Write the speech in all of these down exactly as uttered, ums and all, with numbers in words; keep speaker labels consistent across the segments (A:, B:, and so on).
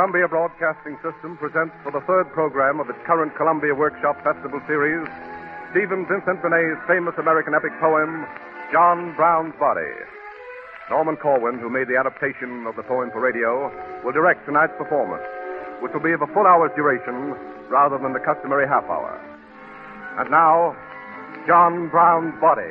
A: Columbia Broadcasting System presents for the third program of its current Columbia Workshop Festival series, Stephen Vincent Benet's famous American epic poem, John Brown's Body. Norman Corwin, who made the adaptation of the poem for radio, will direct tonight's performance, which will be of a full hour's duration rather than the customary half hour. And now, John Brown's Body.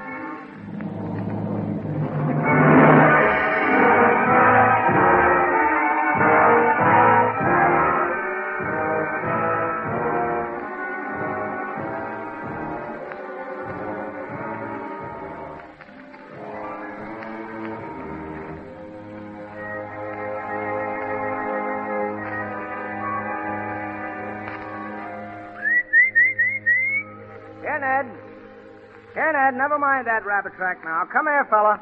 B: Here, Ned. Here, Ned, never mind that rabbit track now. Come here, fella.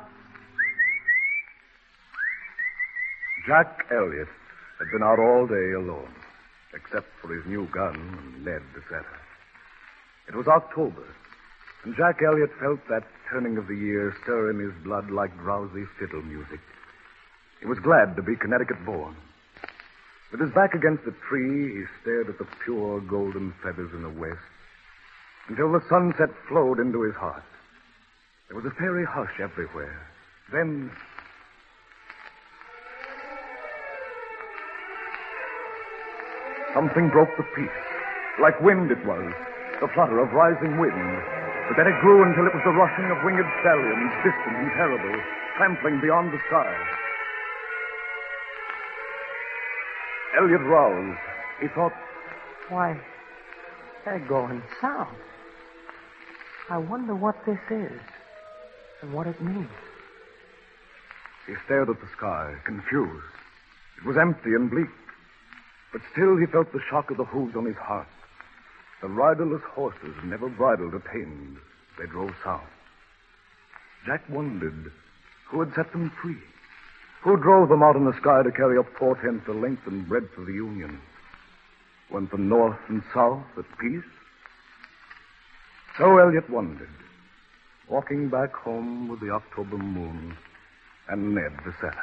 A: Jack Elliott had been out all day alone, except for his new gun and Ned the setter. It was October, and Jack Elliott felt that turning of the year stir in his blood like drowsy fiddle music. He was glad to be Connecticut-born. With his back against a tree, he stared at the pure golden feathers in the west, until the sunset flowed into his heart. There was a fairy hush everywhere. Then... something broke the peace. Like wind it was, the flutter of rising wind. But then it grew until it was the rushing of winged stallions, distant and terrible, trampling beyond the sky. Elliot roused. He thought,
B: Why, they're going south. I wonder what this is and what it means.
A: He stared at the sky, confused. It was empty and bleak. But still he felt the shock of the hooves on his heart. The riderless horses, never bridled or tamed, they drove south. Jack wondered who had set them free. Who drove them out in the sky to carry up four-tenths the length and breadth of the Union? Went the north and south at peace? So Elliot wondered, walking back home with the October moon and Ned the setter.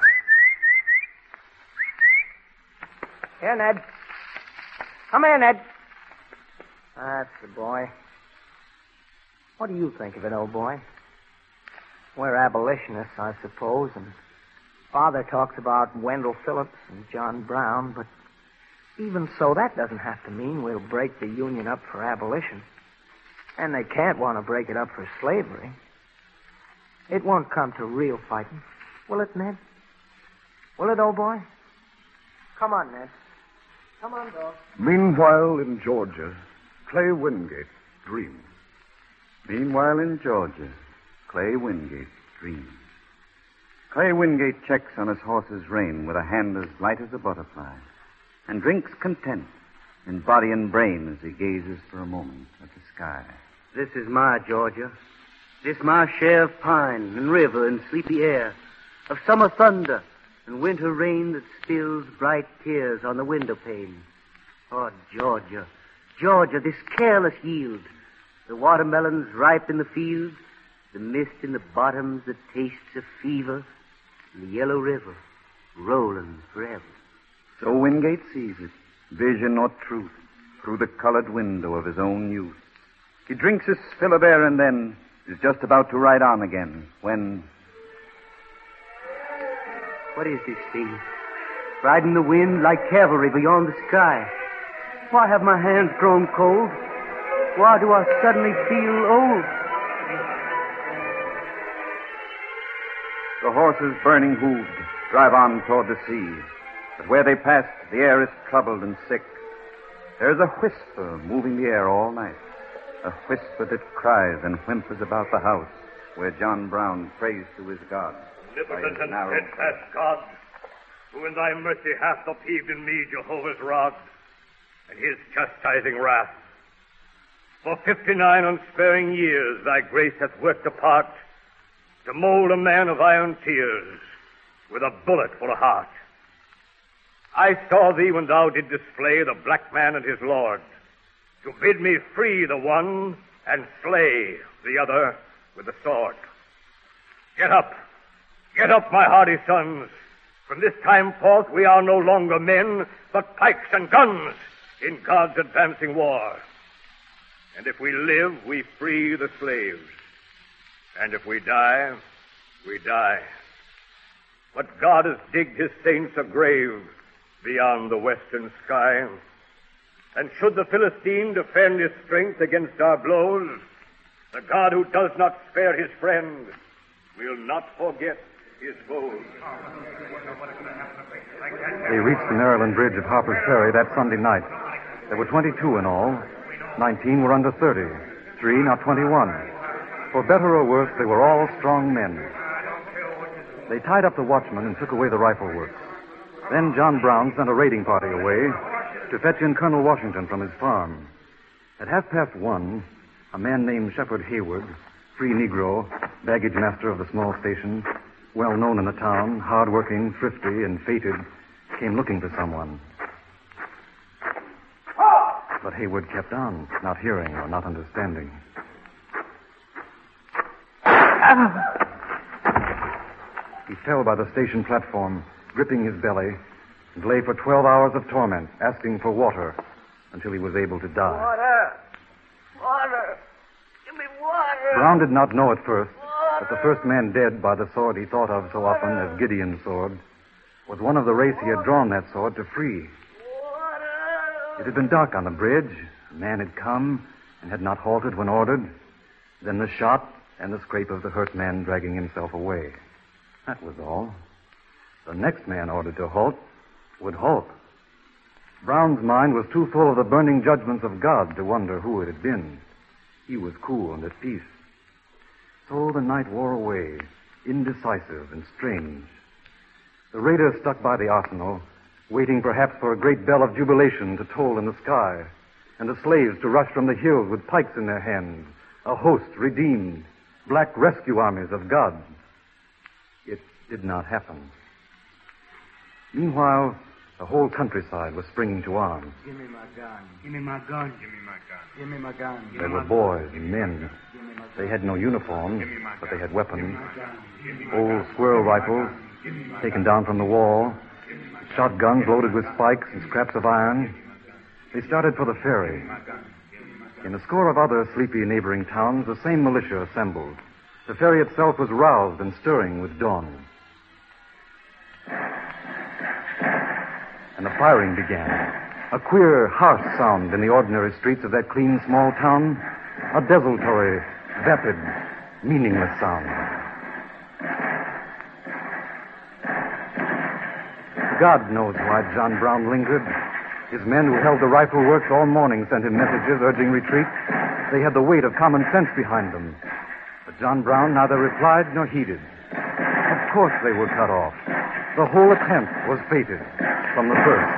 B: Here, Ned. Come here, Ned. That's the boy. What do you think of it, old boy? We're abolitionists, I suppose, and Father talks about Wendell Phillips and John Brown, but even so, that doesn't have to mean we'll break the Union up for abolition. And they can't want to break it up for slavery. It won't come to real fighting. Will it, Ned? Will it, old boy? Come on, Ned. Come on, dog.
A: Meanwhile, in Georgia, Clay Wingate dreamed.
C: Meanwhile, in Georgia, Clay Wingate dreamed. Clay Wingate checks on his horse's rein with a hand as light as a butterfly, and drinks content in body and brain as he gazes for a moment at the sky.
D: This is my Georgia. This my share of pine and river and sleepy air, of summer thunder and winter rain that spills bright tears on the window pane. Oh, Georgia, Georgia, this careless yield, the watermelons ripe in the field, the mist in the bottoms that tastes of fever, and the yellow river rolling forever.
C: So Wingate sees it, vision or truth, through the colored window of his own youth. He drinks his fill of air and then is just about to ride on again when...
D: What is this thing? Riding the wind like cavalry beyond the sky. Why have my hands grown cold? Why do I suddenly feel old?
C: The horses, burning hooved, drive on toward the sea. But where they pass, the air is troubled and sick. There is a whisper moving the air all night. A whisper that cries and whimpers about the house where John Brown prays to his God.
E: Omnipotent and steadfast God, who in thy mercy hast upheaved in me Jehovah's rod and his chastising wrath. For fifty-nine unsparing years thy grace hath worked apart to mold a man of iron tears with a bullet for a heart. I saw thee when thou did display the black man and his lord, to bid me free the one and slay the other with the sword. Get up, get up, my hardy sons, From this time forth, we are no longer men, but pikes and guns in God's advancing war. And if we live, we free the slaves. And if we die, we die. But God has digged his saints a grave beyond the western sky. And should the Philistine defend his strength against our blows, the God who does not spare his friend will not forget his foes.
F: They reached the Maryland Bridge at Harper's Ferry that Sunday night. There were twenty-two in all. Nineteen were under thirty. Three, now twenty-one. For better or worse, they were all strong men. They tied up the watchman and took away the rifle works. Then John Brown sent a raiding party away to fetch in Colonel Washington from his farm. At half past one, a man named Shepard Hayward, free Negro, baggage master of the small station, well known in the town, hard-working, thrifty, and fated, came looking for someone. But Hayward kept on, not hearing or not understanding. He fell by the station platform, gripping his belly, and lay for twelve hours of torment, asking for water, until he was able to die.
B: Water! Water! Give me water!
F: Brown did not know at first that the first man dead by the sword he thought of so often as Gideon's sword was one of the race he had drawn that sword to free. It had been dark on the bridge. A man had come and had not halted when ordered. Then the shot and the scrape of the hurt man dragging himself away. That was all. The next man ordered to halt would halt. Brown's mind was too full of the burning judgments of God to wonder who it had been. He was cool and at peace. So the night wore away, indecisive and strange. The raiders stuck by the arsenal, waiting perhaps for a great bell of jubilation to toll in the sky, and the slaves to rush from the hills with pikes in their hands, a host redeemed, black rescue armies of God. It did not happen. Meanwhile, the whole countryside was springing to arms.
D: Give me my gun. Give me my gun. Give me my gun. Give me my gun.
F: There were boys and men. They had no uniforms, but they had weapons. Old squirrel rifles, taken down from the wall, shotguns loaded with spikes and scraps of iron. They started for the ferry. In a score of other sleepy neighboring towns, the same militia assembled. The ferry itself was roused and stirring with dawn. And the firing began. A queer, harsh sound in the ordinary streets of that clean, small town. A desultory, vapid, meaningless sound. God knows why John Brown lingered. His men who held the rifle works all morning sent him messages urging retreat. They had the weight of common sense behind them. But John Brown neither replied nor heeded. Of course they were cut off. The whole attempt was fated from the first.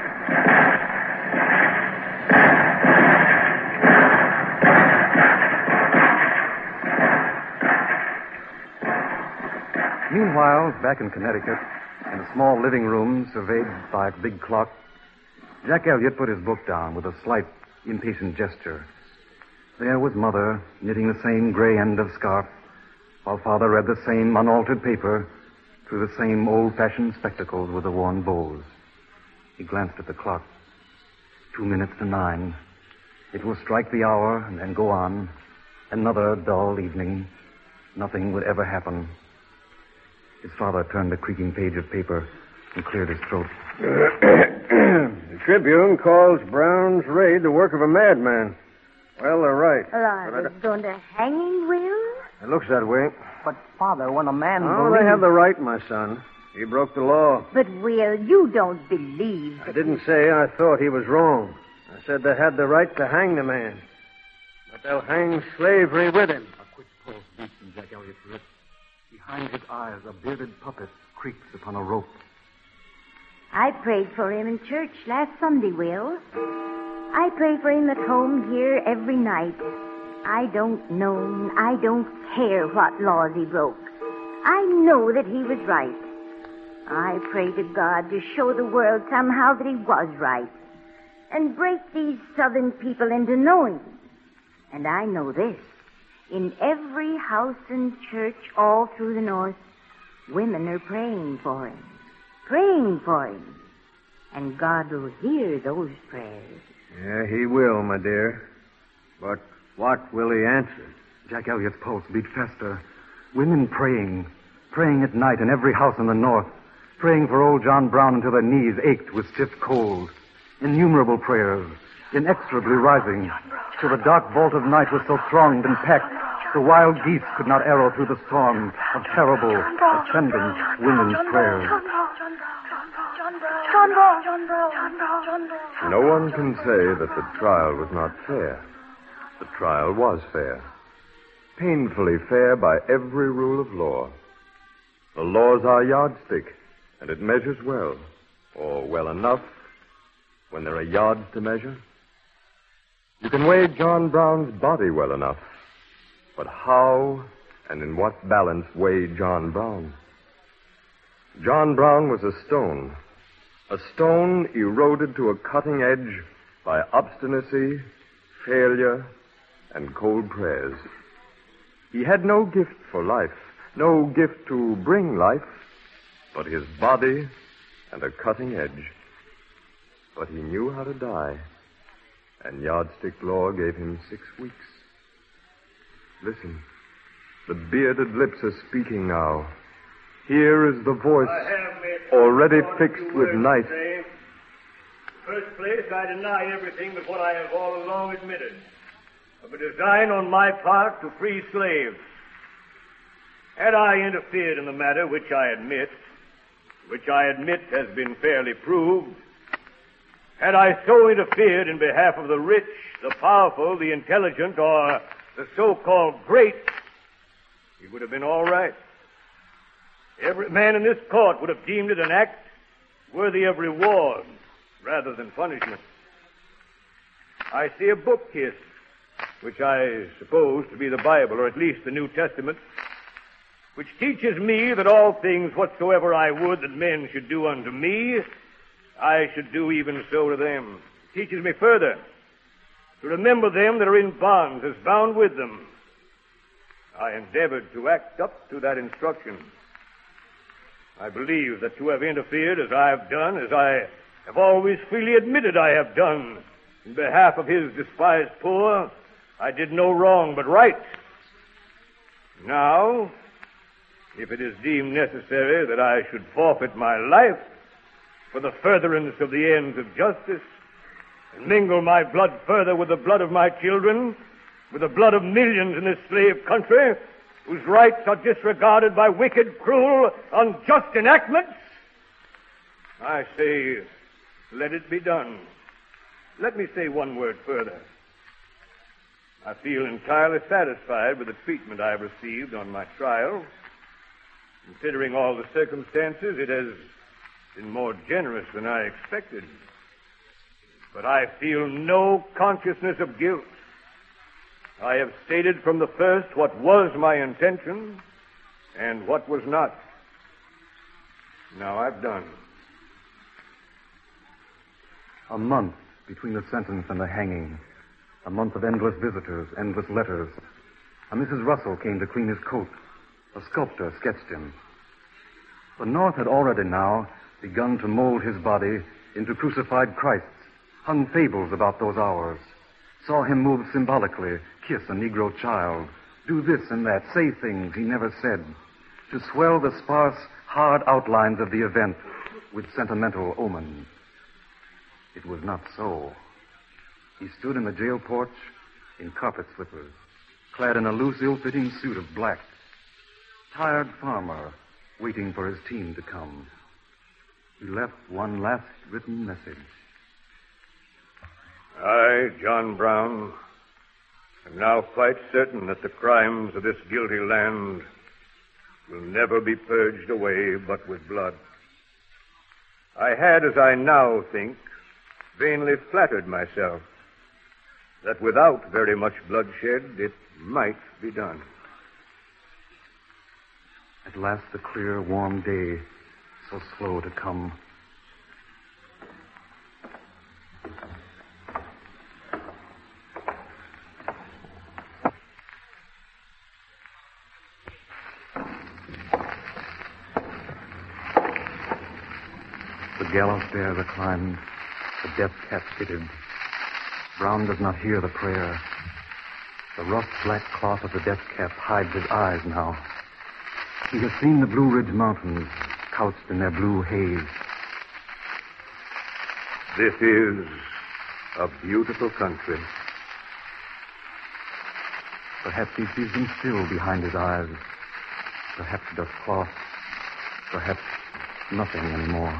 F: Meanwhile, back in Connecticut, in a small living room surveyed by a big clock, Jack Elliott put his book down with a slight, impatient gesture. There was Mother, knitting the same gray end of scarf, while Father read the same unaltered paper through the same old-fashioned spectacles with the worn bows. He glanced at the clock. Two minutes to nine. It will strike the hour and then go on. Another dull evening. Nothing would ever happen. His father turned the creaking page of paper and cleared his throat.
G: The Tribune calls Brown's raid the work of a madman. Well, they're right.
H: Well, are they going to hang him, Will?
G: It looks that way.
B: But, Father, when a man
G: Oh,
B: believes...
G: they have the right, my son. He broke the law.
H: But, Will, you don't believe that...
G: I didn't say I thought he was wrong. I said they had the right to hang the man. But they'll hang slavery with him.
F: A quick pulse beats in Jack Elliott's lips. Behind his eyes, a bearded puppet creaks upon a rope.
H: I prayed for him in church last Sunday, Will. I pray for him at home here every night. I don't know, and I don't care what laws he broke. I know that he was right. I pray to God to show the world somehow that he was right and break these southern people into knowing. And I know this. In every house and church all through the North, women are praying for him. praying for him. And God will hear those prayers.
G: Yeah, he will, my dear. But what will he answer?
F: Jack Elliott's pulse beat faster. Women praying, praying at night in every house in the north, praying for old John Brown until their knees ached with stiff cold. Innumerable prayers, inexorably rising, till the dark vault of night was so thronged and packed, the wild geese could not arrow through the storm of terrible, ascendant women's prayers.
A: No one can say that the trial was not fair. The trial was fair. Painfully fair by every rule of law. The law's our yardstick, and it measures well, or well enough, when there are yards to measure. You can weigh John Brown's body well enough, but how and in what balance weigh John Brown? John Brown was a stone, a stone eroded to a cutting edge by obstinacy, failure, and cold prayers. He had no gift for life, no gift to bring life, but his body and a cutting edge. But he knew how to die, and yardstick law gave him six weeks. Listen, the bearded lips are speaking now. Here is the voice already fixed with night.
E: First place, I deny everything but what I have all along admitted, of a design on my part to free slaves. Had I interfered in the matter, which I admit, which I admit has been fairly proved, had I so interfered in behalf of the rich, the powerful, the intelligent, or the so-called great, it would have been all right. Every man in this court would have deemed it an act worthy of reward rather than punishment. I see a book here, which I suppose to be the Bible, or at least the New Testament, which teaches me that all things whatsoever I would that men should do unto me, I should do even so to them. It teaches me further to remember them that are in bonds as bound with them. I endeavored to act up to that instruction. I believe that to have interfered as I have done, as I have always freely admitted I have done, in behalf of his despised poor, I did no wrong but right. Now, if it is deemed necessary that I should forfeit my life for the furtherance of the ends of justice, and mingle my blood further with the blood of my children, with the blood of millions in this slave country, whose rights are disregarded by wicked, cruel, unjust enactments, I say, let it be done. Let me say one word further. I feel entirely satisfied with the treatment I have received on my trial. Considering all the circumstances, it has been more generous than I expected. But I feel no consciousness of guilt. I have stated from the first what was my intention and what was not. Now I've done.
F: A month between the sentence and the hanging. A month of endless visitors, endless letters. A Missus Russell came to clean his coat. A sculptor sketched him. The North had already now begun to mold his body into crucified Christs, hung fables about those hours, saw him move symbolically, kiss a Negro child, do this and that, say things he never said, to swell the sparse, hard outlines of the event with sentimental omens. It was not so. He stood in the jail porch in carpet slippers, clad in a loose, ill-fitting suit of black. Tired farmer waiting for his team to come. He left one last written message.
E: I, John Brown, am now quite certain that the crimes of this guilty land will never be purged away but with blood. I had, as I now think, vainly flattered myself that without very much bloodshed it might be done.
F: At last the clear, warm day, so slow to come. gallows there reclined, the death cap fitted. Brown does not hear the prayer. The rough black cloth of the death cap hides his eyes now. He has seen the Blue Ridge Mountains couched in their blue haze.
E: This is a beautiful country.
F: Perhaps he sees them still behind his eyes. Perhaps it does cloth. Perhaps nothing anymore.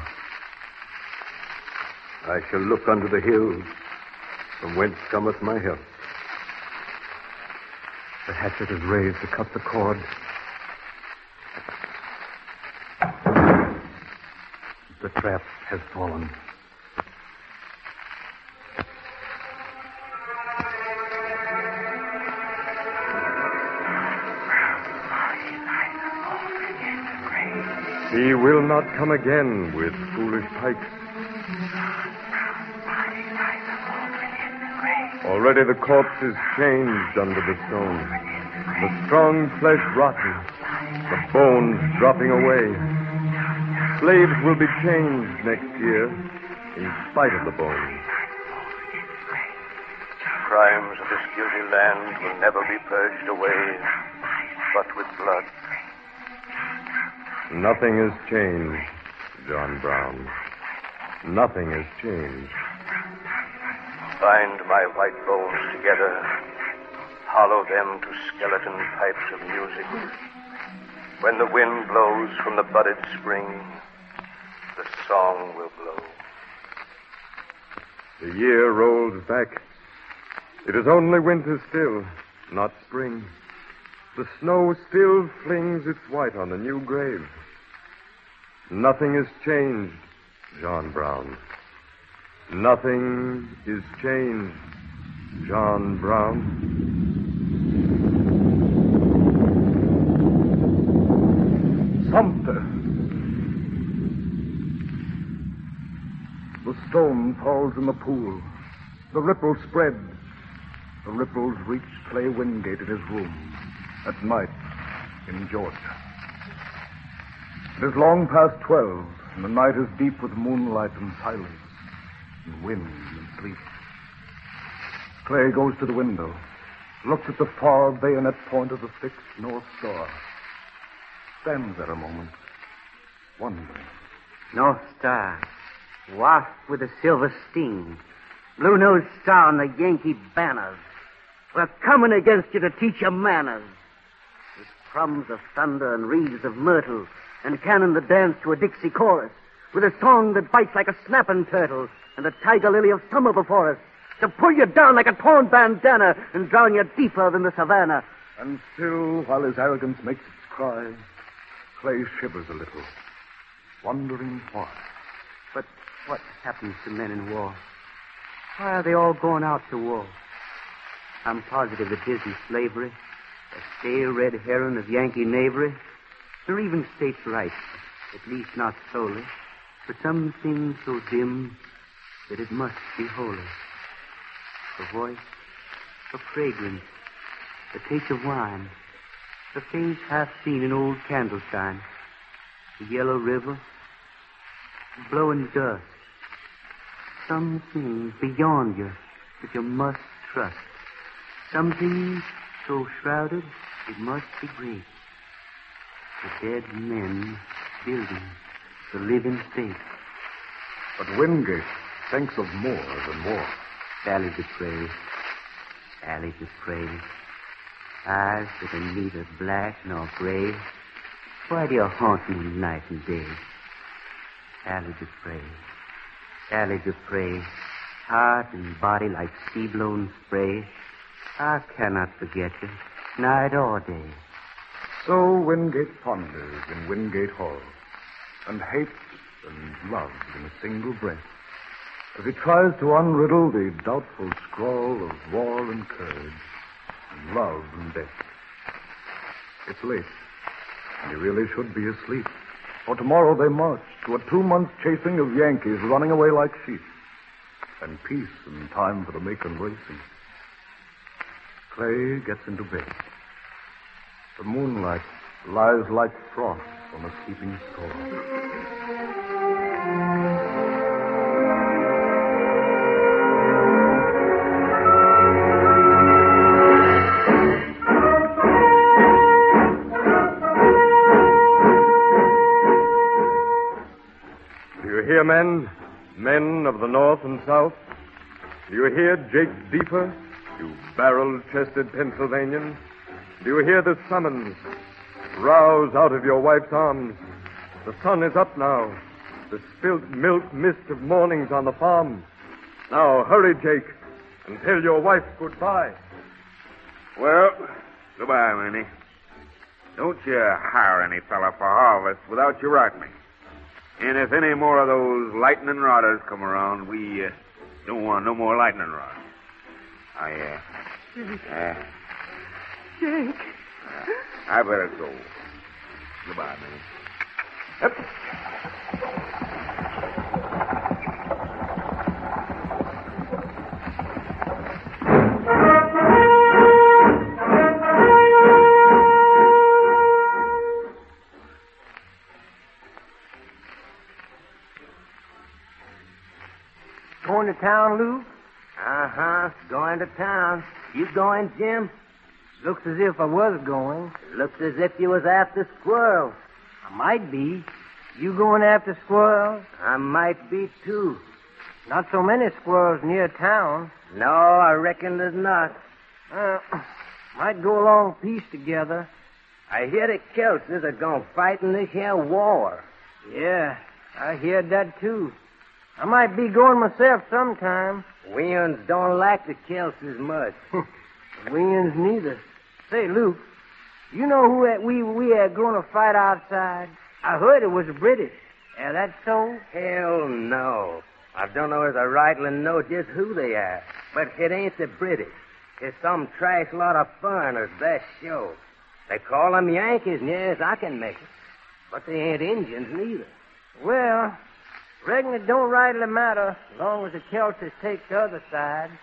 E: I shall look unto the hills, from whence cometh my help.
F: The hatchet is raised to cut the cord. The trap has fallen.
I: He will not come again with foolish pikes. Already the corpse is changed under the stone. The strong flesh rotten, the bones dropping away. Slaves will be changed next year, in spite of the bones.
E: Crimes of this guilty land will never be purged away, but with blood.
I: Nothing has changed, John Brown. Nothing has changed.
E: Bind my white bones together, hollow them to skeleton pipes of music. When the wind blows from the budded spring, the song will blow.
I: The year rolls back. It is only winter still, not spring. The snow still flings its white on the new grave. Nothing has changed, John Brown. Nothing is changed, John Brown.
A: Sumter. The stone falls in the pool. The ripples spread. The ripples reach Clay Wingate in his room at night in Georgia. It is long past twelve, and the night is deep with moonlight and silence, and wind and sleep. Clay goes to the window, looks at the far bayonet point of the fixed North Star, stands there a moment, wondering.
D: North Star, waft with a silver sting, blue-nosed star on the Yankee banners. We're coming against you to teach you manners. With crumbs of thunder and wreaths of myrtle, and cannon that dance to a Dixie chorus, with a song that bites like a snapping turtle, and the tiger lily of summer before us, to pull you down like a torn bandana and drown you deeper than the savannah.
A: And still, while his arrogance makes its cry, Clay shivers a little, wondering why.
D: But what happens to men in war? Why are they all going out to war? I'm positive it isn't slavery, a stale red heron of Yankee knavery, or even states' rights, at least not solely, but something so dim that it must be holy. A voice, a fragrance, a taste of wine, a face half seen in old candle shine, the yellow river, blowing dust, something beyond you that you must trust, something so shrouded it must be great. The dead men building the living state.
A: But Wingate thinks of more than war.
D: Sally to pray, Sally to pray. Eyes that are neither black nor gray. Why do you haunt me night and day? Sally to pray, Sally to pray. Heart and body like sea-blown spray. I cannot forget you, night or day.
A: So Wingate ponders in Wingate Hall, and hates and loves in a single breath, as he tries to unriddle the doubtful scrawl of war and courage, and love and death. It's late, and he really should be asleep, for tomorrow they march to a two-month chasing of Yankees running away like sheep, and peace and time for the Macon racing. Clay gets into bed. The moonlight lies like frost on a sleeping storm.
I: men, men of the North and South? Do you hear Jake Deeper, you barrel-chested Pennsylvanian? Do you hear the summons? Rouse out of your wife's arms. The sun is up now. The spilt milk mist of morning's on the farm. Now, hurry, Jake, and tell your wife goodbye.
J: Well, goodbye, Minnie. Don't you hire any fella for harvest without you write me. And if any more of those lightning rodders come around, we uh, don't want no more lightning rods. I, uh... uh
K: Jake.
J: Uh, I better go. Goodbye, Minnie. Yep.
B: Going to town, Lou?
D: Uh-huh. Going to town. You going, Jim?
B: Looks as if I was going.
D: Looks as if you was after squirrels.
B: I might be. You going after squirrels?
D: I might be, too.
B: Not so many squirrels near town.
D: No, I reckon there's not.
B: Uh, might go along peace together.
D: I hear the Kelses are going to fight in this here war.
B: Yeah, I heard that, too. I might be going myself sometime.
D: We-uns don't like the Kelses much.
B: We-uns neither. Say, Luke, you know who that we we are going to fight outside? I heard it was the British. Yeah, that's so?
D: Hell no. I don't know as I rightly know just who they are. But it ain't the British. It's some trash lot of foreigners, that's sure. They call them Yankees, and yes, I can make it. But they ain't Indians neither.
B: Well, reckon it don't rightly matter as long as the Kelses take the other side.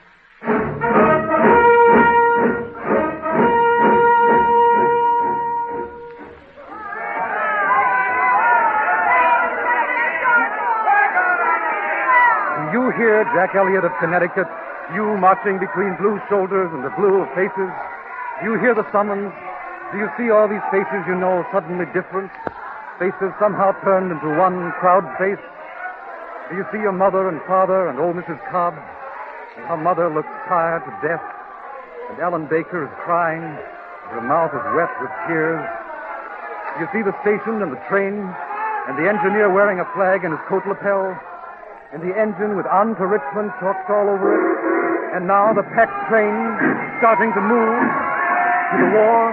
F: You hear Jack Elliott of Connecticut, you marching between blue shoulders and the blue of faces? Do you hear the summons? Do you see all these faces you know suddenly different? Faces somehow turned into one proud face? Do you see your mother and father and old Missus Cobb? And her mother looks tired to death, and Ellen Baker is crying, and her mouth is wet with tears. Do you see the station and the train, and the engineer wearing a flag in his coat lapel? And the engine with "On to Richmond" chalked all over it. And now the packed train starting to move to the war.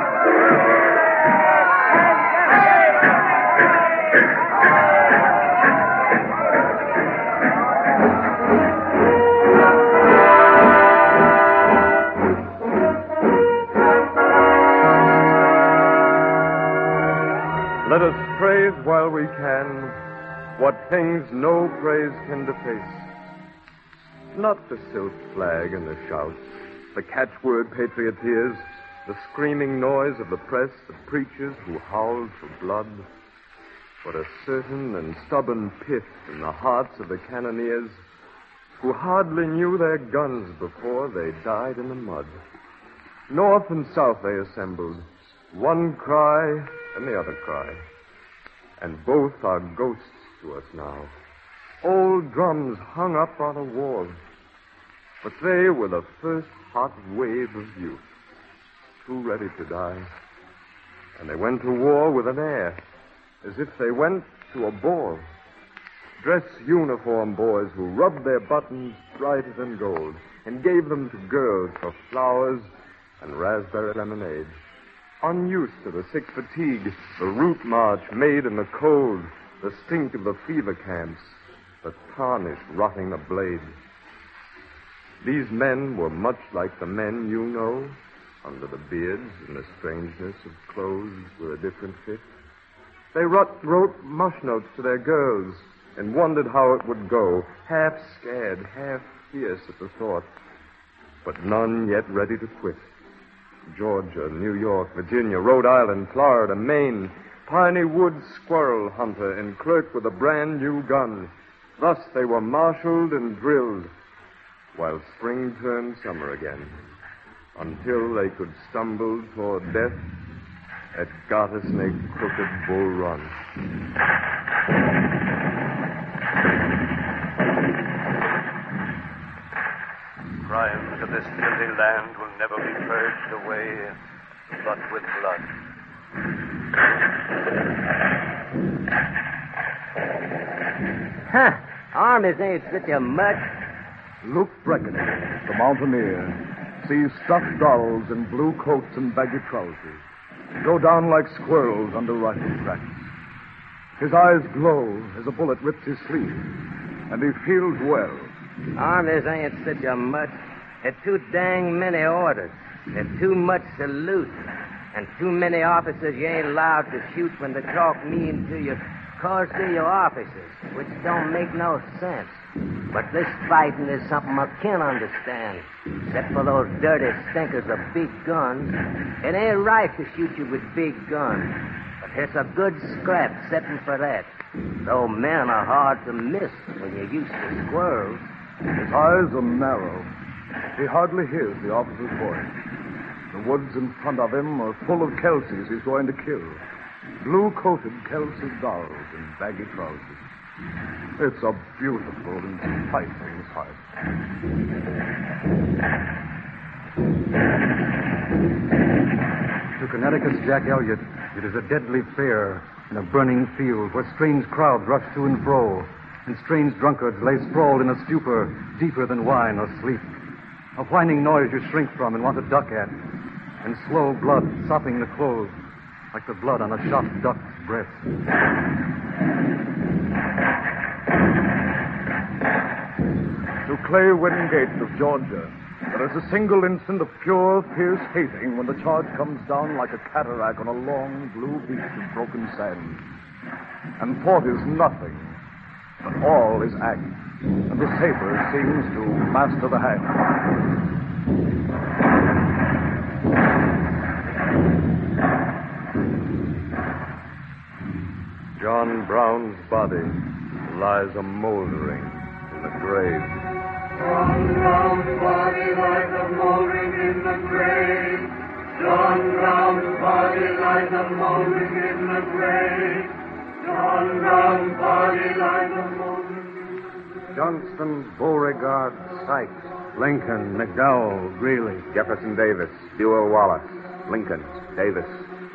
I: Let us praise while we can what things no praise can deface. Not the silk flag and the shouts, the catchword patrioteers, the screaming noise of the press that preaches who howled for blood, but a certain and stubborn pith in the hearts of the cannoneers who hardly knew their guns before they died in the mud. North and south they assembled, one cry and the other cry, and both are ghosts to us now. Old drums hung up on a wall. But they were the first hot wave of youth, too ready to die. And they went to war with an air, as if they went to a ball. Dress uniform boys who rubbed their buttons brighter than gold and gave them to girls for flowers and raspberry lemonade. Unused to the sick fatigue, the route march made in the cold, the stink of the fever camps, the tarnish rotting the blade. These men were much like the men you know, under the beards and the strangeness of clothes with a different fit. They wrote, wrote mush notes to their girls and wondered how it would go, half scared, half fierce at the thought, but none yet ready to quit. Georgia, New York, Virginia, Rhode Island, Florida, Maine, Piney Woods squirrel hunter and clerk with a brand new gun. Thus they were marshaled and drilled, while spring turned summer again, until they could stumble toward death at Garter Snake Crooked Bull Run.
L: Crimes of this guilty land will never be purged away, but with blood.
D: Huh. Armies ain't such a much.
A: Luke Breckenridge, the mountaineer, sees stuffed dolls in blue coats and baggy trousers go down like squirrels under rifle cracks. His eyes glow as a bullet rips his sleeve, and he feels well.
D: Armies ain't such a much. There's too dang many orders. There's too much salute. And too many officers you ain't allowed to shoot when they talk mean to you. Cause to your officers, which don't make no sense. But this fighting is something I can understand. Except for those dirty stinkers of big guns. It ain't right to shoot you with big guns. But it's a good scrap setting for that. Though men are hard to miss when you're used to squirrels.
A: His eyes are narrow. He hardly hears the officer's voice. The woods in front of him are full of Kelseys he's going to kill. Blue-coated Kelsey dolls in baggy trousers. It's a beautiful and enticing sight.
F: To Connecticut's Jack Elliott, it is a deadly fair in a burning field where strange crowds rush to and fro, and strange drunkards lay sprawled in a stupor deeper than wine or sleep. A whining noise you shrink from and want to duck at, and slow blood sopping the clothes like the blood on a shot duck's breast.
A: To Clay Wingate of Georgia, there is a single instant of pure, fierce hating when the charge comes down like a cataract on a long, blue beach of broken sand. And thought is nothing, but all is act, and the saber seems to master the hand.
I: John Brown's body lies a moldering in the grave.
K: John Brown's body lies a moldering in the grave. John Brown's body lies a moldering in the grave. John Brown's body lies a moldering in the grave.
G: Johnston, Beauregard, Sykes, Lincoln, McDowell, Greeley,
J: Jefferson Davis, Buell Wallace, Lincoln, Davis.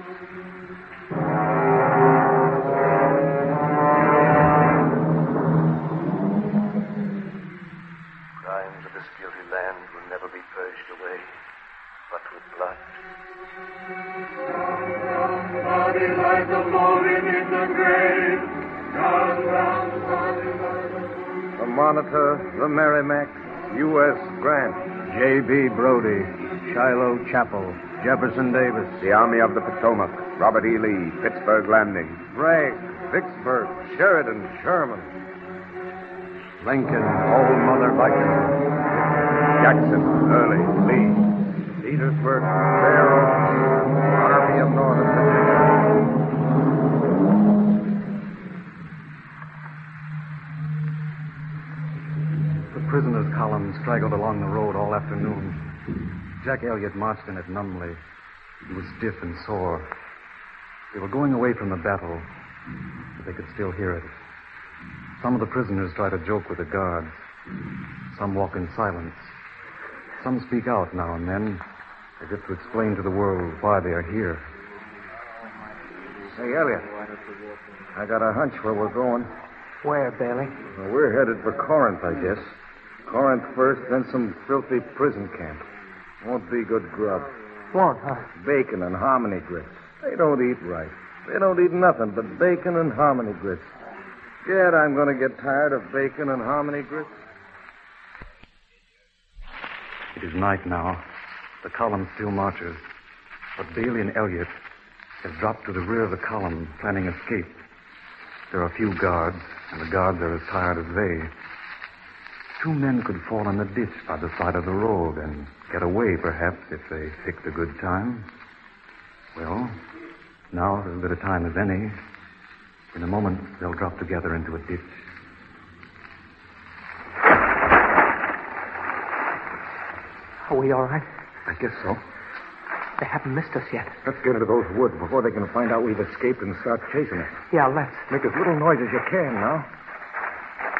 L: Crimes of this guilty land will never be purged away, but with blood.
K: John Brown's body lies a moldering in the grave. John Brown's body lies a moldering.
G: the Monitor, the Merrimack, U S Grant, J B. Brody, Shiloh Chapel, Jefferson Davis,
J: The Army of the Potomac, Robert E. Lee, Pittsburgh Landing.
G: Bragg, Vicksburg, Sheridan, Sherman, Lincoln, Old Mother Viking,
J: Jackson, Early, Lee.
G: Petersburg, Fair Oaks, Army of Northern Virginia.
F: The prisoners' column straggled along the road all afternoon. Jack Elliott marched in it numbly. He was stiff and sore. They were going away from the battle, but they could still hear it. Some of the prisoners try to joke with the guards. Some walk in silence. Some speak out now and then, as if to explain to the world why they are here.
G: Hey, Elliot, I got a hunch where we're going.
B: Where, Bailey?
G: Well, we're headed for Corinth, I guess. Corinth first, then some filthy prison camp. Won't be good grub.
B: Won't, huh?
G: Bacon and hominy grits. They don't eat right. They don't eat nothing but bacon and hominy grits. Yet I'm going to get tired of bacon and hominy grits.
F: It is night now. The column still marches. But Bailey and Elliott have dropped to the rear of the column, planning escape. There are few guards, and the guards are as tired as they. Two men could fall in the ditch by the side of the road and get away, perhaps, if they picked a good time. Well, now is as good a time as any. In a moment, they'll drop together into a ditch.
B: Are we all right?
G: I guess so.
B: They haven't missed us yet.
G: Let's get into those woods before they can find out we've escaped and start chasing us.
B: Yeah, let's.
G: Make as little noise as you can now.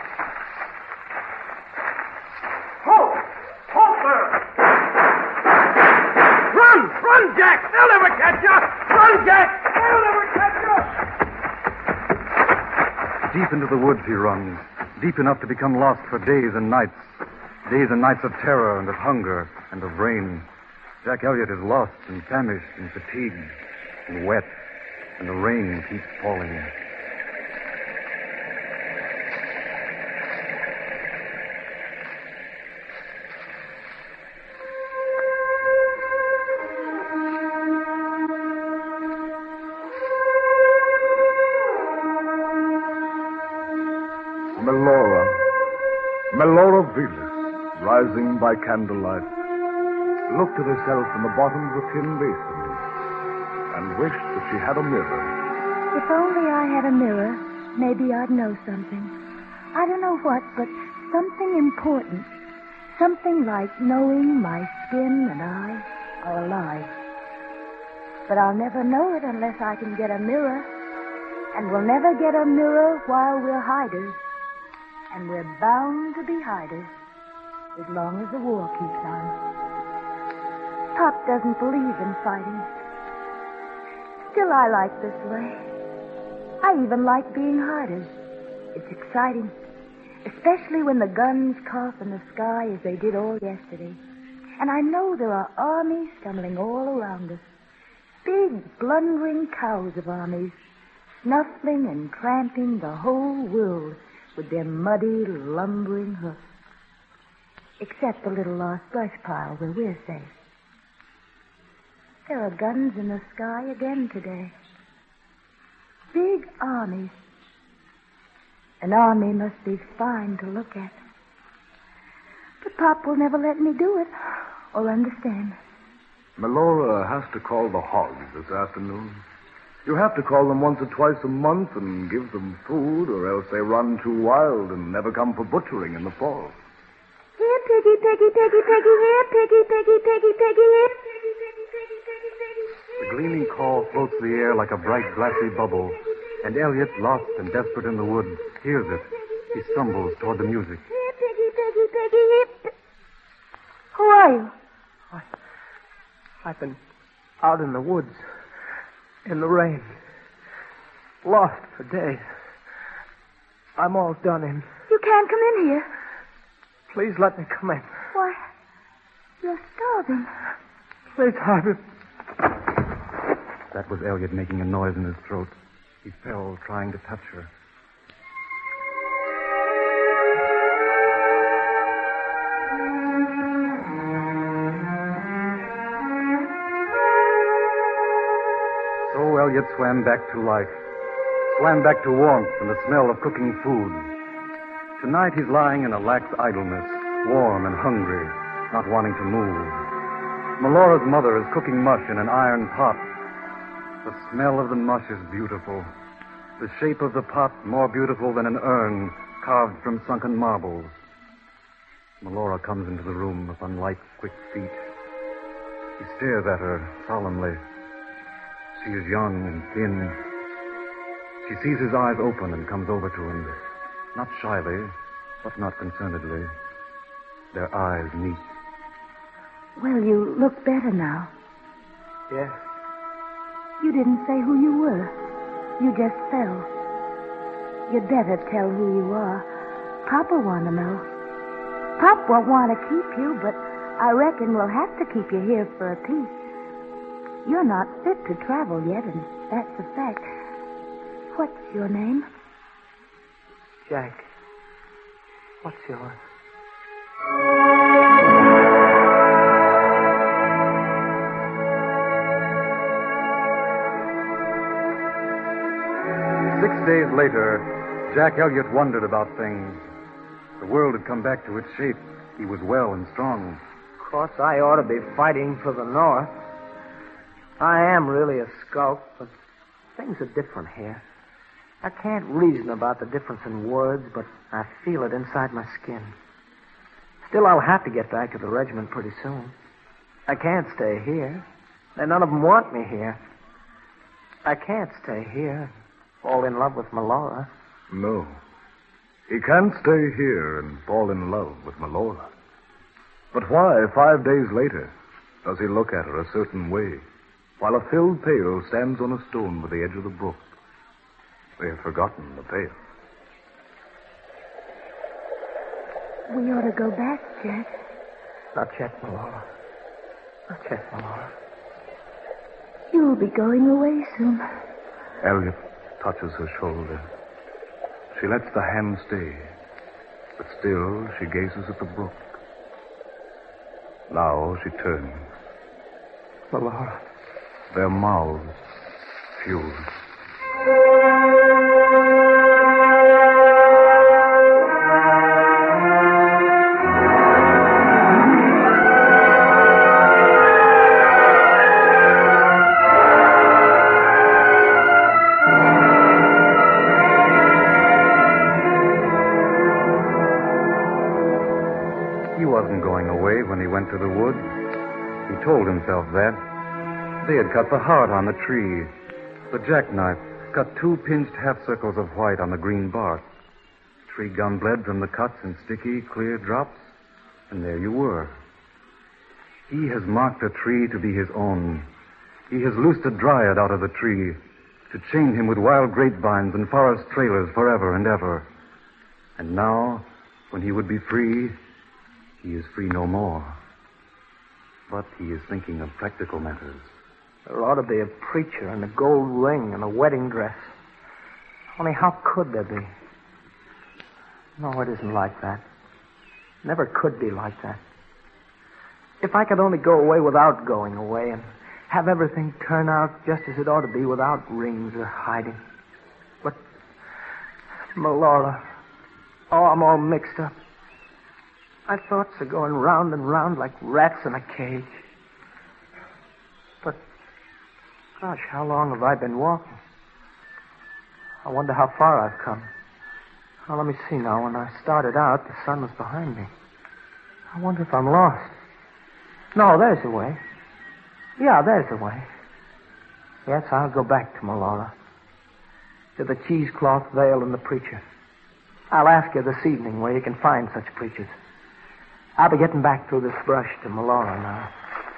F: Deep into the woods he runs, deep enough to become lost for days and nights. Days and nights of terror and of hunger and of rain. Jack Elliott is lost and famished and fatigued and wet, and the rain keeps falling.
A: Melora. Melora Velis, rising by candlelight, looked at herself in the bottom of a tin basin and wished that she had a mirror.
H: If only I had a mirror, maybe I'd know something. I don't know what, but something important. Something like knowing my skin and I are alive. But I'll never know it unless I can get a mirror. And we'll never get a mirror while we're hiders. And we're bound to be hiders as long as the war keeps on. Pop doesn't believe in fighting. Still, I like this way. I even like being hiders. It's exciting, especially when the guns cough in the sky as they did all yesterday. And I know there are armies stumbling all around us. Big, blundering cows of armies, snuffling and tramping the whole world with their muddy, lumbering hoofs. Except the little lost brush pile where we're safe. There are guns in the sky again today. Big armies. An army must be fine to look at. But Pop will never let me do it or understand.
A: Melora has to call the hogs this afternoon. You have to call them once or twice a month and give them food, or else they run too wild and never come for butchering in the fall.
H: Here, piggy, piggy, piggy, piggy, here, piggy, piggy, piggy, piggy, here, piggy, piggy, piggy, piggy, piggy.
F: The gleaming call floats the air like a bright, glassy bubble, and Elliot, lost and desperate in the woods, hears it. He stumbles toward the music.
H: Here, piggy, piggy, piggy, here. Who are you?
B: I, I've been out in the woods. In the rain. Lost for days. I'm all done in.
H: You can't come in here.
B: Please let me come in.
H: Why, you're starving.
B: Please, Harvey.
F: That was Elliot making a noise in his throat. He fell, trying to touch her. So Elliot swam back to life. Swam back to warmth and the smell of cooking food. Tonight he's lying in a lax idleness, warm and hungry, not wanting to move. Melora's mother is cooking mush in an iron pot. The smell of the mush is beautiful. The shape of the pot more beautiful than an urn carved from sunken marbles. Melora comes into the room with unlight, quick feet. He stares at her solemnly. She is young and thin. She sees his eyes open and comes over to him. Not shyly, but not concernedly. Their eyes meet.
H: Well, you look better now.
B: Yes.
H: You didn't say who you were. You just fell. You'd better tell who you are. Pop will want to know. Pop won't want to keep you, but I reckon we'll have to keep you here for a piece. You're not fit to travel yet, and that's a fact. What's your name?
B: Jack. What's yours?
F: Six days later, Jack Elliott wondered about things. The world had come back to its shape. He was well and strong.
B: Of course, I ought to be fighting for the North. I am really a skulk, but things are different here. I can't reason about the difference in words, but I feel it inside my skin. Still, I'll have to get back to the regiment pretty soon. I can't stay here. And none of them want me here. I can't stay here and fall in love with Melora.
A: No. He can't stay here and fall in love with Melora. But why, five days later, does he look at her a certain way, while a filled pail stands on a stone by the edge of the brook? They have forgotten the pail.
H: We ought to go back, Jack.
B: Not yet, Melora. Not yet, Melora.
H: You'll be going away soon.
A: Elliot touches her shoulder. She lets the hand stay, but still she gazes at the brook. Now she turns.
B: Melora.
A: Their mouths fuse.
F: He wasn't going away when he went to the wood. He told himself that. They had cut the heart on the tree. The jackknife cut two pinched half circles of white on the green bark. Tree gum bled from the cuts in sticky, clear drops, and there you were. He has marked a tree to be his own. He has loosed a dryad out of the tree to chain him with wild grapevines and forest trailers forever and ever. And now, when he would be free, he is free no more. But he is thinking of practical matters.
B: There ought to be a preacher and a gold ring and a wedding dress. Only how could there be? No, it isn't like that. Never could be like that. If I could only go away without going away and have everything turn out just as it ought to be without rings or hiding. But, Melora, oh, I'm all mixed up. My thoughts are going round and round like rats in a cage. But, gosh, how long have I been walking? I wonder how far I've come. Well, let me see now. When I started out, the sun was behind me. I wonder if I'm lost. No, there's the way. Yeah, there's the way. Yes, I'll go back to Melora. To the cheesecloth veil and the preacher. I'll ask you this evening where you can find such preachers. I'll be getting back through this brush to Melora now.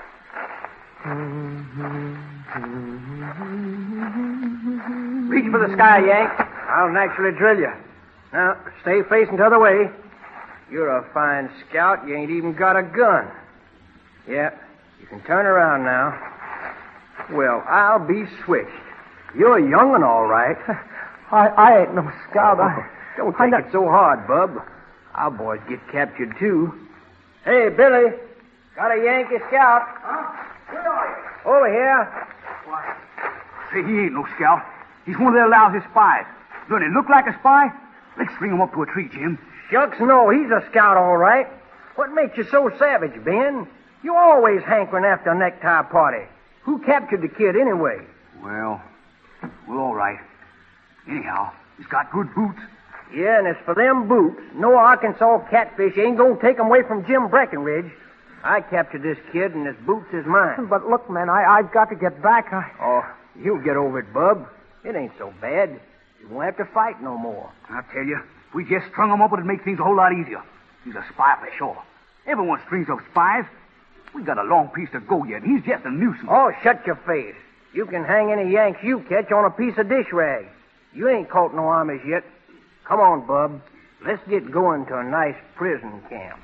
D: Reach for the sky, Yank. I'll naturally drill you. Now, stay facing the other way. You're a fine scout. You ain't even got a gun. Yep, you can turn around now. Well, I'll be switched. You're a young'un, all right.
B: I, I ain't no scout. I,
D: Don't take it so hard, bub. Our boys get captured, too. Hey, Billy. Got a Yankee scout. Huh? Where are you? Over here.
M: Why? Say, he ain't no scout. He's one of their lousy spies. Doesn't he look like a spy? Let's string him up to a tree, Jim.
D: Shucks, no. He's a scout, all right. What makes you so savage, Ben? You always hankering after a necktie party. Who captured the kid, anyway?
M: Well, well, all right. Anyhow, he's got good boots.
D: Yeah, and as for them boots, no Arkansas catfish ain't gonna take 'em away from Jim Breckenridge. I captured this kid, and his boots is mine.
B: But look, man, I, I've got to get back. I...
D: Oh, you'll get over it, bub. It ain't so bad. You won't have to fight no more.
M: I tell you, if we just strung him up, it'd make things a whole lot easier. He's a spy for sure. Everyone strings up spies. We got a long piece to go yet, and he's just a nuisance.
D: Oh, shut your face. You can hang any Yanks you catch on a piece of dish rag. You ain't caught no armies yet. Come on, bub. Let's get going to a nice prison camp.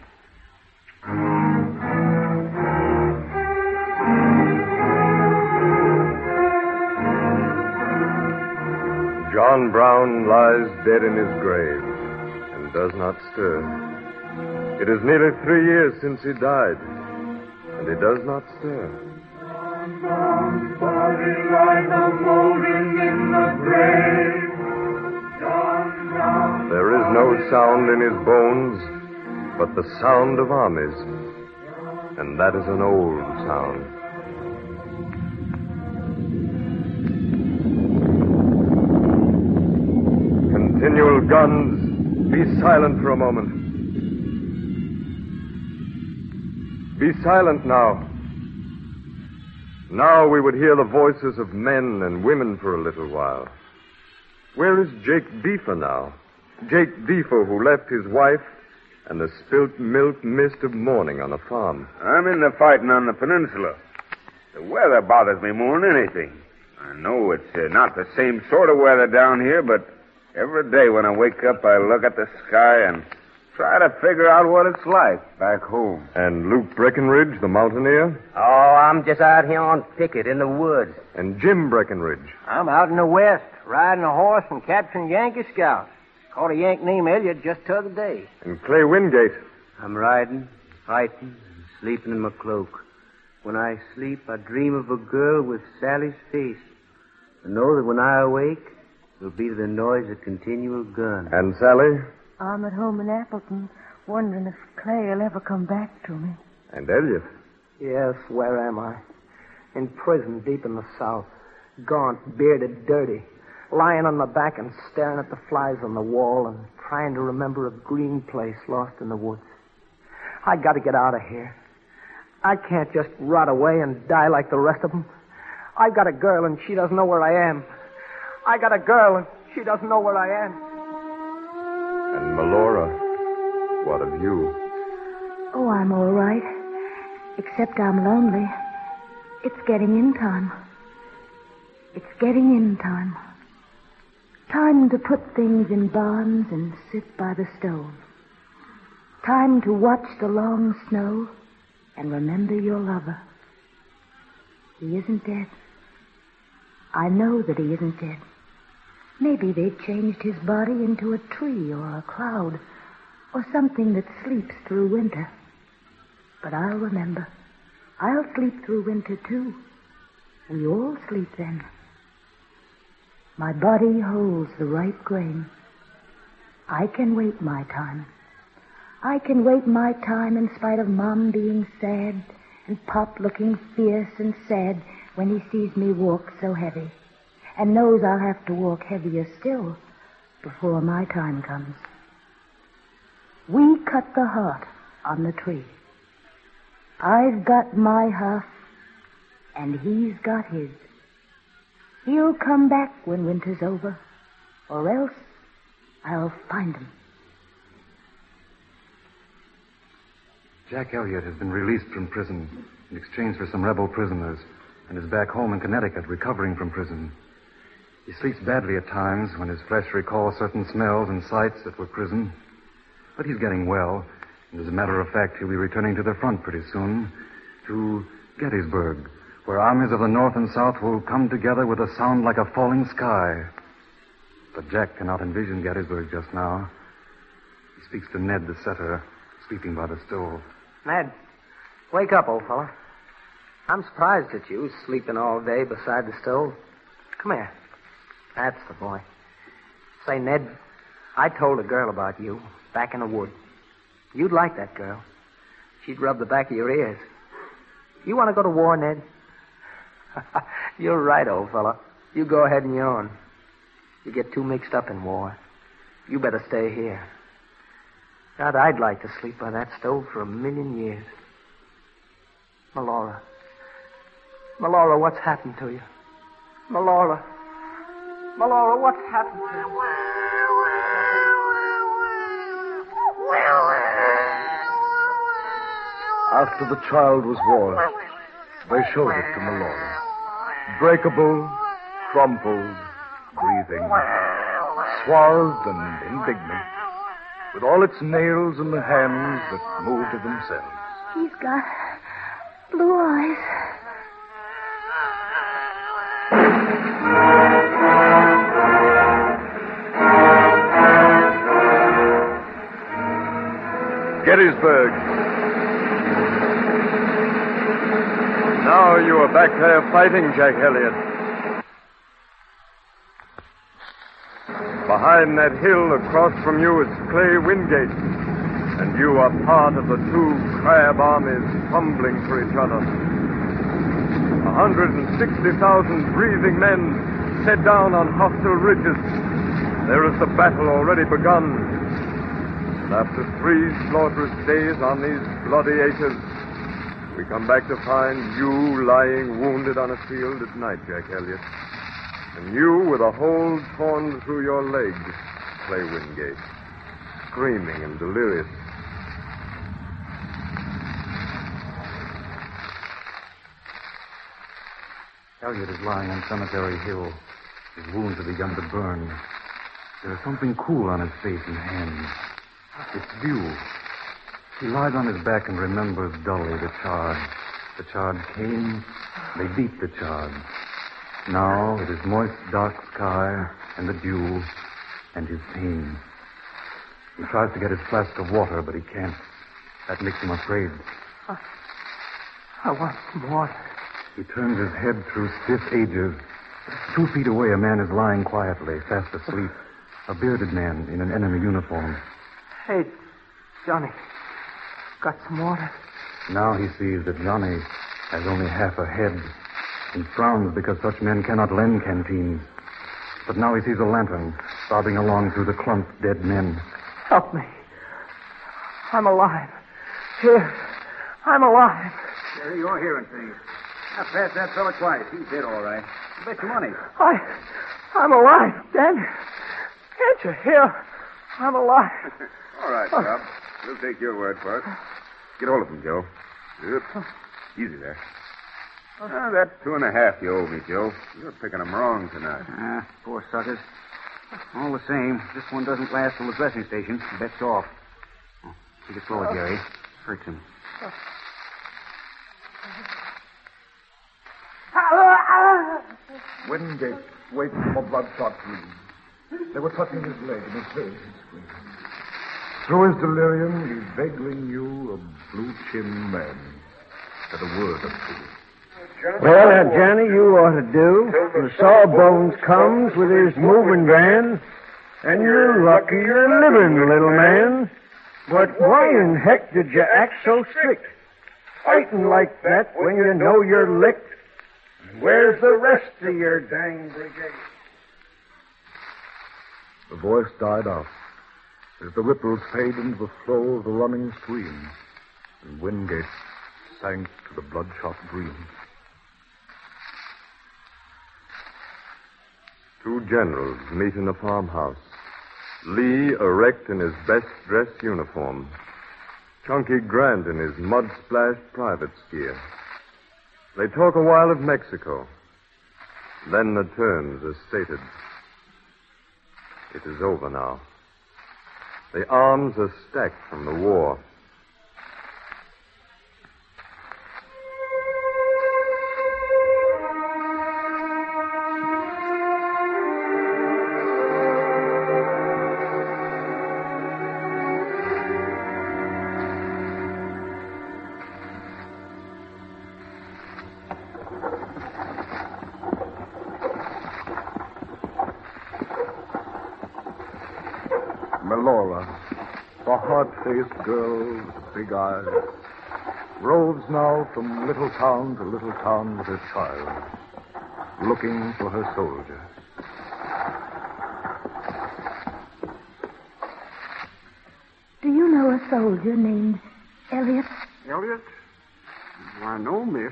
I: John Brown lies dead in his grave and does not stir. It is nearly three years since he died, and he does not stir.
K: John's body lies a-moldering in the grave. John Brown.
I: There is no sound in his bones but the sound of armies, and that is an old sound. Continual guns, be silent for a moment. Be silent now. Now we would hear the voices of men and women for a little while. Where is Jake Beefer now? Jake Beefer, who left his wife and the spilt milk mist of mourning on the farm.
J: I'm in the fighting on the peninsula. The weather bothers me more than anything. I know it's uh, not the same sort of weather down here, but every day when I wake up, I look at the sky and Try to figure out what it's like back home.
I: And Luke Breckenridge, the mountaineer?
D: Oh, I'm just out here on picket in the woods.
I: And Jim Breckenridge?
B: I'm out in the west, riding a horse and capturing Yankee scouts. Caught a Yank named Elliott just the other day.
I: And Clay Wingate?
D: I'm riding, fighting, and sleeping in my cloak. When I sleep, I dream of a girl with Sally's face. I know that when I awake, it'll be to the noise of continual gun.
I: And Sally?
N: I'm at home in Appleton, wondering if Clay will ever come back to me.
I: And Elliot?
B: Yes, where am I? In prison deep in the South. Gaunt, bearded, dirty. Lying on my back and staring at the flies on the wall and trying to remember a green place lost in the woods. I got to get out of here. I can't just rot away and die like the rest of them. I've got a girl and she doesn't know where I am. I got a girl and she doesn't know where I am.
I: And Melora, what of you?
N: Oh, I'm all right. Except I'm lonely. It's getting in time. It's getting in time. Time to put things in barns and sit by the stove. Time to watch the long snow and remember your lover. He isn't dead. I know that he isn't dead. Maybe they've changed his body into a tree or a cloud or something that sleeps through winter. But I'll remember. I'll sleep through winter, too. And you'll sleep then. My body holds the ripe grain. I can wait my time. I can wait my time in spite of Mom being sad and Pop looking fierce and sad when he sees me walk so heavy and knows I'll have to walk heavier still before my time comes. We cut the heart on the tree. I've got my half, and he's got his. He'll come back when winter's over, or else I'll find him.
F: Jack Elliott has been released from prison in exchange for some rebel prisoners and is back home in Connecticut recovering from prison. He sleeps badly at times when his flesh recalls certain smells and sights that were prison. But he's getting well, and as a matter of fact, he'll be returning to the front pretty soon, to Gettysburg, where armies of the North and South will come together with a sound like a falling sky. But Jack cannot envision Gettysburg just now. He speaks to Ned, the setter, sleeping by the stove.
B: Ned, wake up, old fella. I'm surprised at you, sleeping all day beside the stove. Come here. That's the boy. Say, Ned, I told a girl about you back in the wood. You'd like that girl. She'd rub the back of your ears. You want to go to war, Ned? You're right, old fella. You go ahead and yawn. You get too mixed up in war. You better stay here. God, I'd like to sleep by that stove for a million years. Melora. Melora, what's happened to you? Melora. Melora, what's happened to you?
A: After the child was born, they showed it to Melora. Breakable, crumpled, breathing, swathed and indignant, with all its nails and the hands that moved of themselves.
N: He's got blue eyes.
I: Gettysburg. Now you are back there fighting, Jack Elliott. Behind that hill across from you is Clay Wingate, and you are part of the two crab armies fumbling for each other. A hundred and sixty thousand breathing men set down on hostile ridges. There is the battle already begun. And after three slaughterous days on these bloody acres, we come back to find you lying wounded on a field at night, Jack Elliott. And you with a hole torn through your leg, Clay Wingate, screaming and delirious.
F: Elliott is lying on Cemetery Hill. His wounds have begun to burn. There is something cool on his face and hands. It's dew. He lies on his back and remembers dully the charge. The charge came. They beat the charge. Now it is moist, dark sky and the dew and his pain. He tries to get his flask of water, but he can't. That makes him afraid.
B: I, I want some water.
F: He turns his head through stiff ages. Two feet away, a man is lying quietly, fast asleep. A bearded man in an enemy uniform.
B: Hey, Johnny. Got some water?
F: Now he sees that Johnny has only half a head and frowns because such men cannot lend canteens. But now he sees a lantern bobbing along through the clumped dead men.
B: Help me. I'm alive. Here. I'm alive.
C: Jerry, you're hearing things. I passed that fella twice. He's dead, all right. I bet you money.
B: I... I'm alive, Dan. Can't you hear? I'm alive.
J: All right, Bob. We'll take your word for it. Get hold of him, Joe. Yep. Easy there. Ah, that two and a half you owe me, Joe. You're picking them wrong tonight.
C: Ah, poor suckers. All the same, this one doesn't last till the dressing station. He bets off. Oh, take it slow, Jerry. Hurts him.
A: Wingate wait for bloodshot bleed. They were touching his leg and his face. Through his delirium, he vaguely knew a blue-chinned man said a word or two.
O: Well, now, Johnny, you ought to do. The Sawbones comes with his moving van, and you're lucky you're living, little man. But why in heck did you act so strict? Fighting like that when you know you're licked? Where's the rest of your dang brigade?
A: The voice died out as the ripples fade into the flow of the running stream, and Wingate sank to the bloodshot green.
I: Two generals meet in a farmhouse. Lee erect in his best-dressed uniform. Chunky Grant in his mud-splashed private's gear. They talk a while of Mexico. Then the terms are stated. It is over now. The arms are stacked from the war.
A: Melora, the hard-faced girl with big eyes, roves now from little town to little town with her child, looking for her soldier.
N: Do you know a soldier named Elliot?
P: Elliot? Why, no, miss.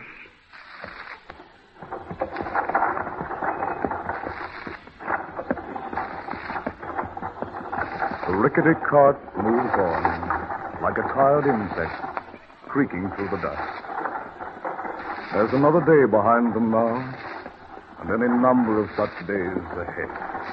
A: The rickety cart moves on like a tired insect, creaking through the dust. There's another day behind them now, and any number of such days ahead.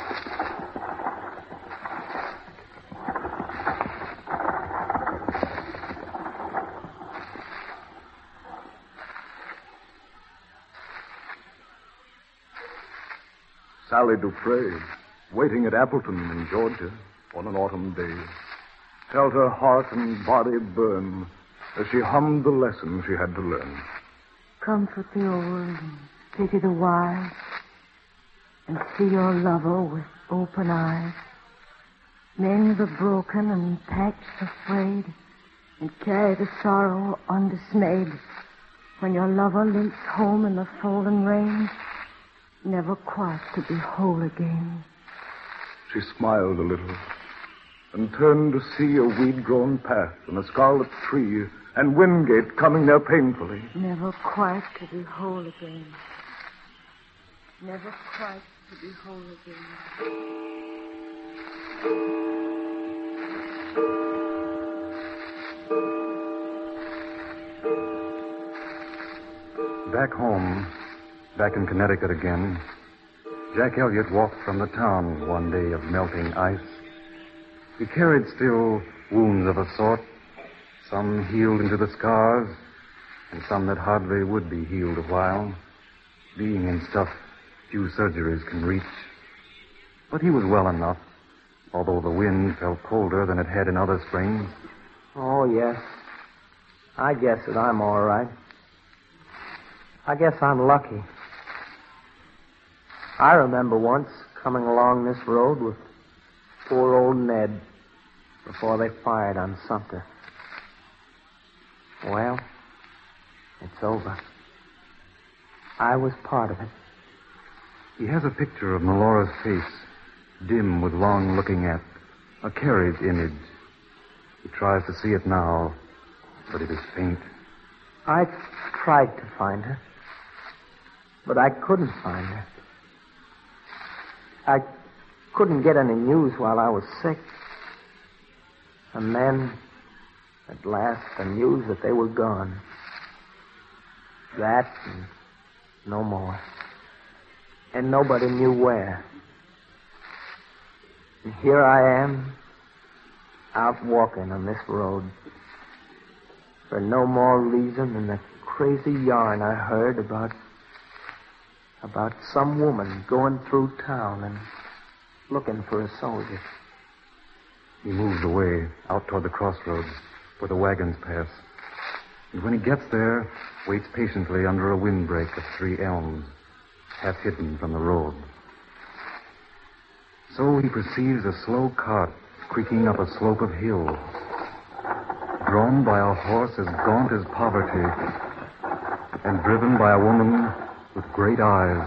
A: Sally Dupre, waiting at Appleton in Georgia on an autumn day, felt her heart and body burn as she hummed the lesson she had to learn.
N: Comfort the old and pity the wise, and see your lover with open eyes. Mend the broken and patch the frayed, and carry the sorrow undismayed. When your lover limps home in the fallen rain, never quite to be whole again.
A: She smiled a little and turned to see a weed-grown path and a scarlet tree and Wingate coming there painfully.
N: Never quite to be whole again. Never quite to be whole again.
F: Back home, back in Connecticut again, Jack Elliott walked from the town one day of melting ice. He carried still Wounds of a sort, some healed into the scars, and some that hardly would be healed a while, being in stuff few surgeries can reach. But he was well enough, although the wind felt colder than it had in other springs.
B: Oh, yes. I guess that I'm all right. I guess I'm lucky. I remember once coming along this road with poor old Ned before they fired on Sumter. Well, it's over. I was part of it.
F: He has a picture of Melora's face, dim with long looking at, a carriage image. He tries to see it now, but it is faint.
B: I tried to find her, but I couldn't find her. I couldn't get any news while I was sick. And then, at last, the news that they were gone. That and no more. And nobody knew where. And here I am, out walking on this road. For no more reason than the crazy yarn I heard about about some woman going through town and looking for a soldier.
F: He moves away, out toward the crossroads, where the wagons pass. And when he gets there, waits patiently under a windbreak of three elms, half hidden from the road. So he perceives a slow cart creaking up a slope of hill, drawn by a horse as gaunt as poverty, and driven by a woman with great eyes.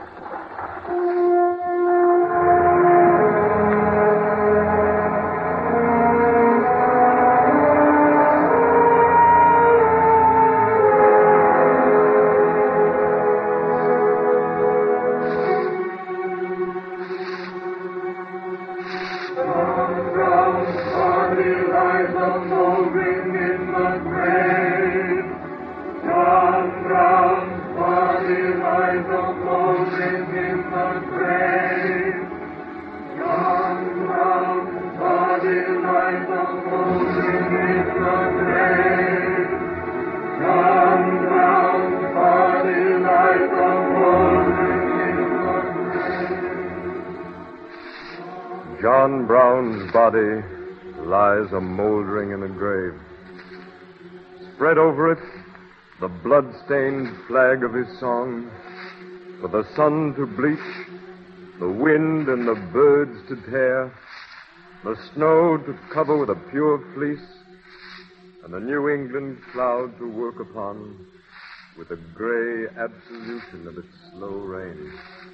I: John Brown's body lies a moldering in a grave. Spread over it, the blood-stained flag of his song, for the sun to bleach, the wind and the birds to tear, the snow to cover with a pure fleece, and the New England cloud to work upon with a gray absolution of its slow rain.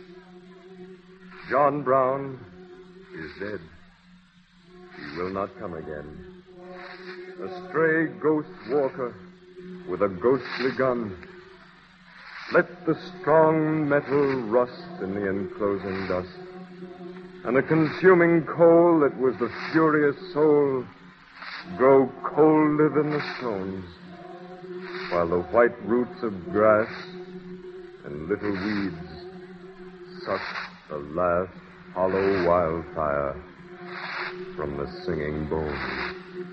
I: John Brown is dead. He will not come again. A stray ghost walker with a ghostly gun. Let the strong metal rust in the enclosing dust, and the consuming coal that was the furious soul grow colder than the stones, while the white roots of grass and little weeds suck the last hollow wildfire from the singing bones.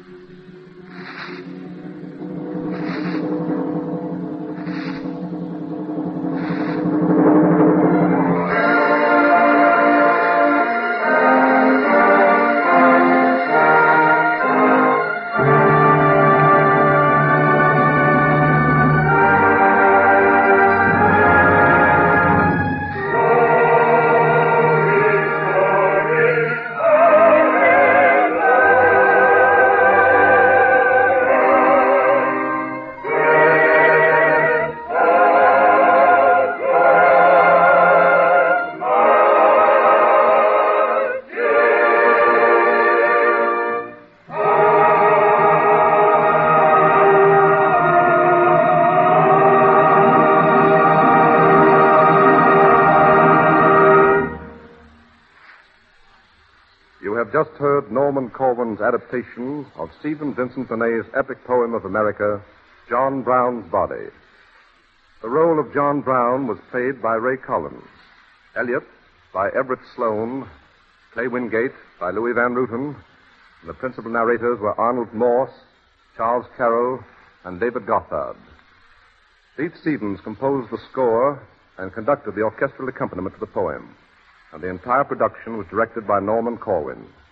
Q: Just heard Norman Corwin's adaptation of Stephen Vincent Benet's epic poem of America, John Brown's Body. The role of John Brown was played by Ray Collins, Elliot by Everett Sloane, Clay Wingate by Louis Van Ruten, And the principal narrators were Arnold Morse, Charles Carroll, and David Gothard. Steve Stevens composed the score and conducted the orchestral accompaniment to the poem, and the entire production was directed by Norman Corwin.